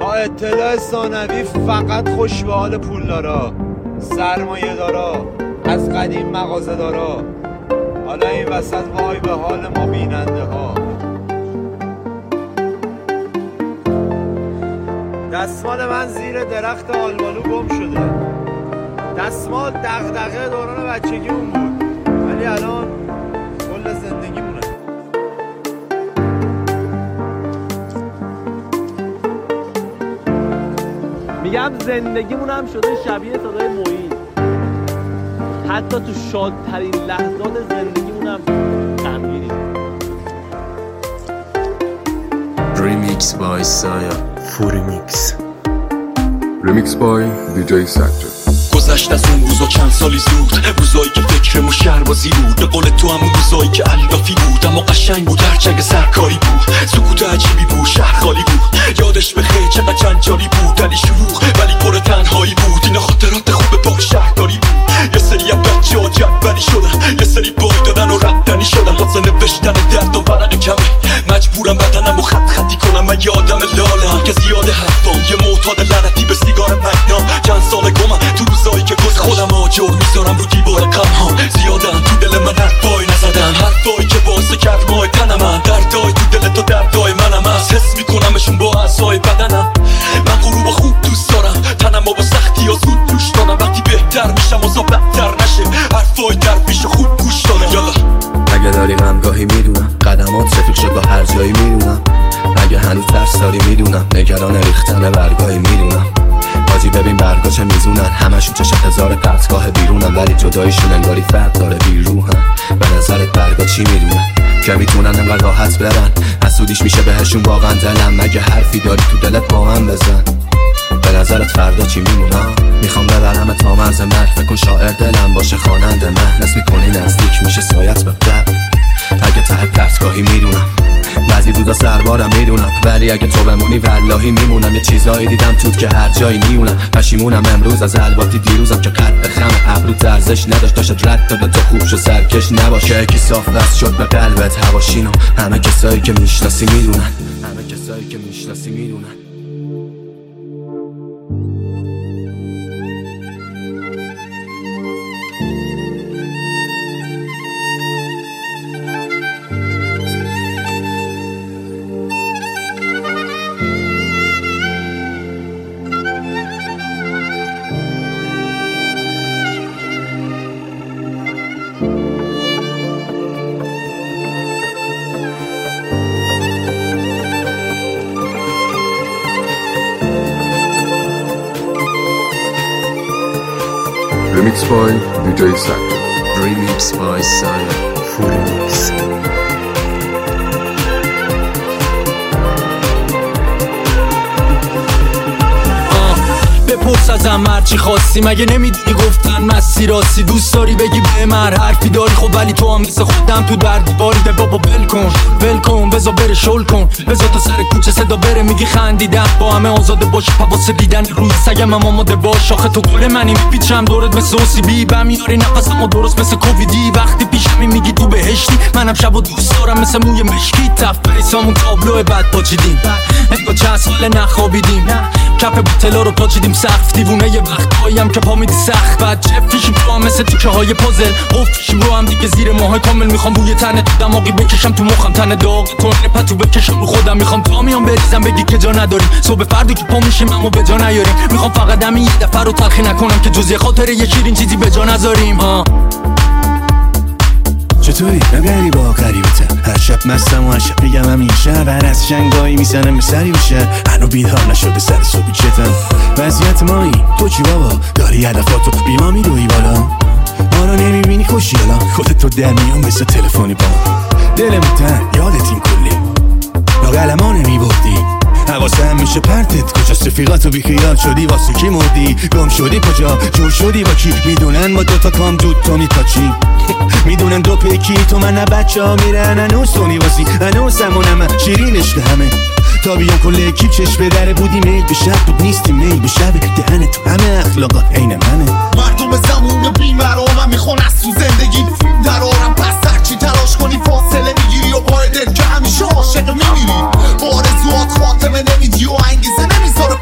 با اطلاع ثانوی فقط خوش به حال پولدارا، سرمایه دارا، از قدیم مغازه دارا. حالا این وسط وای به حال ما بیننده ها. دستمال من زیر درخت آلبالو گم شده. دستمال دغدغه دوران بچگیمون بود، ولی الان کل زندگیمونه. میگم زندگیمون هم شده شبیه صدای معین. حتی تو شادترین لحظات زندگیمون هم غمگینیم. ریمیکس بای سایا فوریمیکس. ریمیکس بای دیجی سجاد. گذشت از اون روزا چند سالی زود، روزایی که فکرم و شهربازی بود. به قول تو همون روزایی که علافی بود، اما قشنگ بود، هرچنگ سرکاری بود. سکوت عجیبی بود، شهر خالی بود. یادش بخیر چقدر جنجالی بود، علی شلوغ ولی پر تنهایی بود. اینا خاطرات خوب با شهرداری بود. یه سری از بچه‌ها جدولی شدن، یه سری بای دادن و رفتنی شدن. واسه نوشتن درد و ورق کمه مجبورم بدنم و خط خطی کنم. من یه آدم لالم که زیاده حرفام، یه معتاد لعنتی به سیگار مگنام. چند سال گمم تو روزایی که گز خودم آجر میذارم رو دیوار غم‌هام. زیادن تو دل من حرفای نزدن، حرفایی که واسه کرد مای تن من. دردای تو دل تو دردای منم هست، حس میکنمشون با اعضای بدنم. من غروب خوب دوست دارم، تنم با سختی ها زود دوش دارم. وقتی بهتر میشم و بدتر نشه، حرفای در پیش خوب گوش دارم. یالا اگه داری غمگاهی میدونم، قدمات رفیق شد با هر جایی میدونم. اگه هنوز ترس داری میدونم، نگران ریختن برگاهی میدونم. حاجی ببین برگا چه میزونن، همشون چشم هزار پرتگاه بیرونن. ولی جدایشون انگاری فرق داره بیروحن. به نظرت برگا چی میدونن که میتونن انقدر راحت برن؟ حسودیش میشه بهشون واقعا دلم. مگه حرفی داری تو دلت با من بزن. به نظرت فردا چی میمونم؟ میخوام ببرم تا مرز مرگ. فکر شاعر دلم باشه خواننده من. حس میکنی نزدیک میشه سایت به قبل. اگه ته پرتگاهی میدونم، بعضی روزا سربارم میدونم. ولی اگه تو بمونی واللهی میمونم. یه چیزایی دیدم توت که هر جایی میونم. پشیمونم امروز از الباتی دیروزم که قد خم ابرو ارزش نداشت. داشت رد داده تو خوب شو سرکش نباشه. یکی صاف وصل شد به قلبت هواشینو. همه کسایی که میشناسی میدونن، همه کسایی که میشناسی میدونن. ریمیکس بای دیجی سجاد. ریمیکس بای سایا فوریمیکس. بپرس ازم هرچی خواستی، مگه نمیدونی گفتن مسیر راستی. دوست داری بگی به من حرفی داری، خب ولی تو هم مثل خودم تو درد باری. به بابا ول کن بذار بره شل کن. بذار تو سر کوچه صدا بره میگی خندیدم. با همه آزاده باش پواسه دیدن روی سگم هم آماده باش. آخه تو گل منی میپیچم دورت مثل اوسیبی. بهم میاری نفسم و درست مثل کوویدی. وقتی پیشمی میگی تو بهشتی، منم شبو دوست دارم مثل موی مشکی. تف بریسامون تابلو بعد پاچیدیم، انگار چند سال نخوابیدیم. کف بوتلا رو پاچیدیم سقف. دیوونه یه وقتاییم که پا میدی سخت. بعد جفیشیم تو هم مثل تیکه های پازل. قفشیم رو هم دیگه زیر ماهای کامل. میخوام بوی تنه تو دماغی بکشم تو مخم. تنه داغ تونه پتو بکشم رو خودم. میخوام تا میام بریزم بگی که جا نداریم. صبح فردی که پا میشیم اما به جا نیاریم. میخوام فقط همین یه دفعه رو تلخی نکنم که جز یه خاطره یه شیرین چیزی به جا نذاریم. چطوری؟ نگری با قریبتم. هر شب مستم و هر شب بگم همین شب. هر از شنگایی میزنم به سری بشه. هنو بیدار نشده سر صبحی چتم. وضعیت مایی تو چی بابا؟ داری هدفاتو بیما میروی بالا. ما رو نمیبینی خوشیالا. خودت تو در میون مثل تلفنی با دلمون تن یادتیم کلی. لاغلما نمیبردی حواسم میشه پرتت. کجاست رفیقاتو بیخیال شدی؟ واسه کی مردی؟ گم شدی کجا؟ جور شدی با کی؟ میدونن با دوتا کام دود تو میپاچی. میدونن دو پیکی تو من نه بچه ها میرن. هنوز تو نیوازی هنوز همونم شیرینش به همه. تا بیان کل اکیب چشم به در بودی. میل به شب بود نیستی میل به شب. دهن تو همه اخلاقات عین منه. مردم زمون بیمرامم میخوان از تو زندگی درارم. پس هرچی تلاش کنی فاصله میگیری و پای دل که همیشه عاشق میمیری. با آرزوات خاتمه نمیدی و انگیزه نمیذاره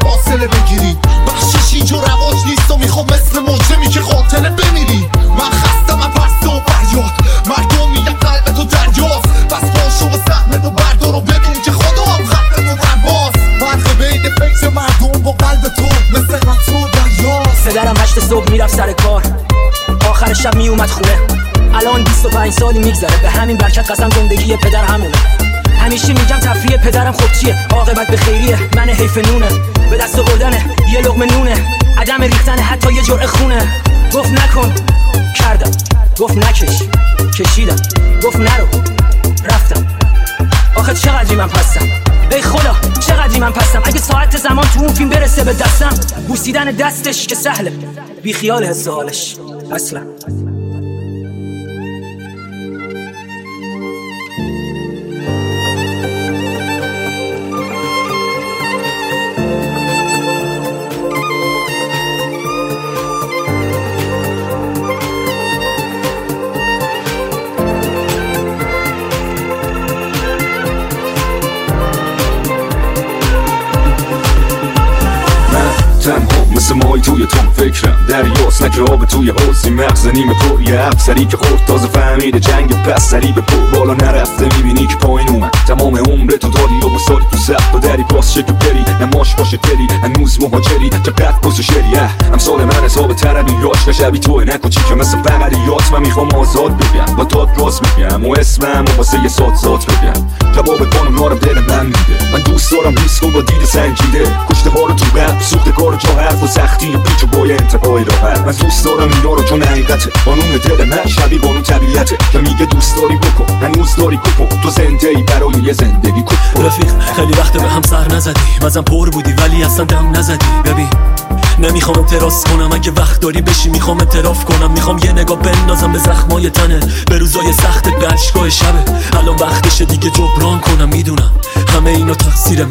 شب می اومد خونه. الان 25 سالی میگذره، به همین برکت قسم زندگی پدر همونه. همیشه میگم تفریح پدرم خب چیه، عاقبت به خیریه، من حیف نونه، به دست آوردنه یه لقمه نونه، عدم ریختن حتی یه جرعه خونه. گفت نکن کردم، گفت نکش کشیدم، گفت نرو رفتم. آخه چقدری من پستم، ای خدا چقدری من پستم. اگه ساعت زمان تو اون فیلم برسه به دستم، بوسیدن دستش که سهله، بی خیال حس حالش اصلا. تنها مثل مای توی تون فکرم، دریاست نکه آب توی حوضی، مغز نیمه پر یه افسری که خورد تازه فهمیده جنگ پس سری به پر بالا نرفته، میبینی که پایین اومد تمام عمر تو داری و سالی تو سخت و دری باز شکل بری، نماش باشه تری هنوز مهاجری چقدر پس و شری. امثال من حساب تربی یاش شبی توی نکوچی که مثل فقریات من میخوام آزاد بگم، با داد راست میگم و اسمم و واسه یه سات ذات بگم. جواب بانم نارم دل من میده، من دوست دارم ریسک و با دید سنجیده، کشته ها رو تو قلب سوخته کار جا حرف و سختی پیچ و بای انتهای راحت. من دوست دارم اینا رو چون حقیقته، قانون دل من شبیه قانون طبیعته که میگه دوست داری بکن هنوز داری کن، تو زنده ای برای یه زندگی کن. رفیق خیلی وقت به هم سر نزدی، مزن پر بودی ولی اصلا دم نزدی. ببین نمیخوام اعتراض کنم، اگه وقت داری بشی میخوام اعتراف کنم، میخوام یه نگاه بندازم به زخمای تنه، به روزای سختت به اشکای شبه. الان وقتشه دیگه جبران کنم، میدونم همه اینا تقصیر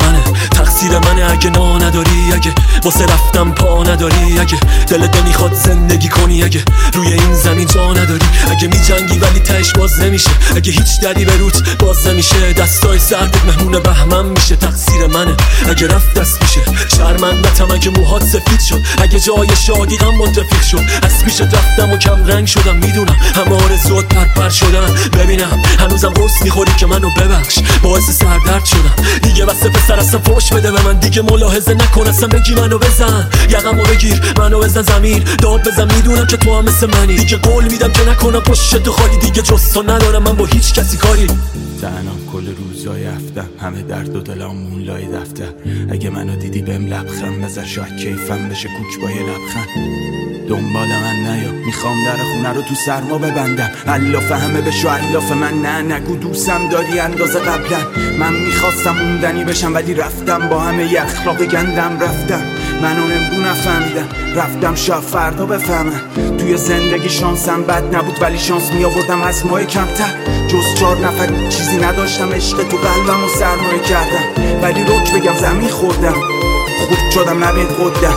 منه اگه نا نداری، اگه واسه رفتم پا نداری، اگه دلت نمیخواد زندگی کنی، اگه روی این زمین جا نداری، اگه میجنگی ولی تهش باز نمیشه، اگه هیچ دری به روت باز نمیشه، دستای سردت مهمون بهمن میشه. تقصیر منه اگه رفت دست میشه، شرمندتم اگه موهات سفید شد، اگه جای شادی غم منتفیق شد، از پیشت رفتم و کم رنگ شدم، میدونم همه آرزوات پرپر شدن. ببینم هنوزم قرص میخوری که منو ببخش، باعث سردرد شدم دیگه، بس پسر اصلا فوش بده به من، دیگه ملاحظه نکن اصلا، بگی منو بزن یقمو بگیر منو بزن زمین، داد بزن میدونم که تو هم مثل منی، دیگه قول میدم که نکنم پشت تو خالی، دیگه جز تو ندارم من با هیچ کسی کاری. تنم کل روزای هفتم، همه درد و دلم مون لای دفتر، اگه منو دیدی بهم لبخند بزن، شاید کیفم بشه کوک با یه لبخند. دنبال من نیا، میخوام در خونه رو تو سرما ببندم، الاف همه بشو الاف من، نه نگو دوستم داری اندازه قبلا. من میخواستم موندنی بشم ولی رفتم با همه ی اخلاق گندم، رفتم منو نمگو نفهمیدم، رفتم شاید فردا بفهمم. توی زندگی شانسم بد نبود ولی شانس میآوردم از ماه کمتر، جز 4 نفر چیزی نداشتم، عشق تو قلبم و سرمایه کردم، ولی روک بگم زمین خوردم، خود شدم نبید قدم،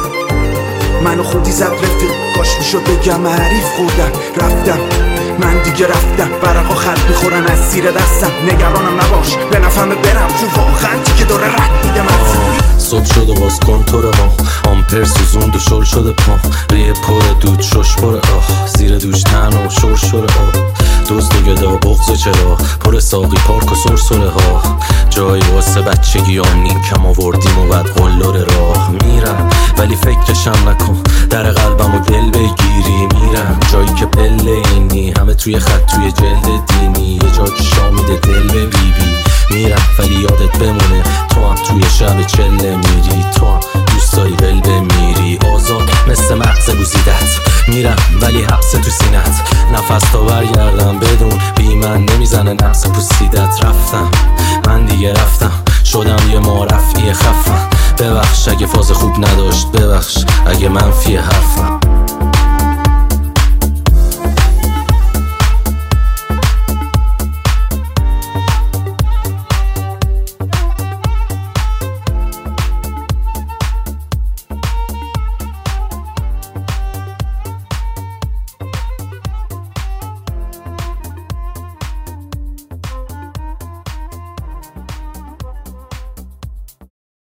منو خودی زد رفیق، کاش میشد بگم حریف خوردم. رفتم من دیگه رفتم، برقا خلق میخورن از زیر دستم، نگرانم نباش به نفهمه برم، چون واقعا که داره رد دیگه من. صبح شد و باز کنتور ما، آمپر سوزوند و شل شده پا، ریه پر دود شش پر آه، زیر دوش تن و شور شور آه، دوست و گدا بغض و چرا پر ساقی پارک و سرسره ها، جایی واسه بچگی نیم کم آوردیم و بعد قلار راه میرم، ولی فکرشم نکن در قلبم و دل بگیری، میرم جایی که پله اینی همه توی خط توی جلد دینی، یه جا که شامیده دل به بیبی، میرم ولی یادت بمونه تو هم توی شب چله میری، تو هم دوست داری ول بمیری، آزاد مثل مغز گوزیدت، میرم ولی حبس تو سینت، نفس تا برگردم بدون بی من نمیزنه نفس پوسیدت. رفتم من دیگه رفتم، شدم یه معرفی خفم، ببخش اگه فاز خوب نداشت، ببخش اگه منفی حرفم.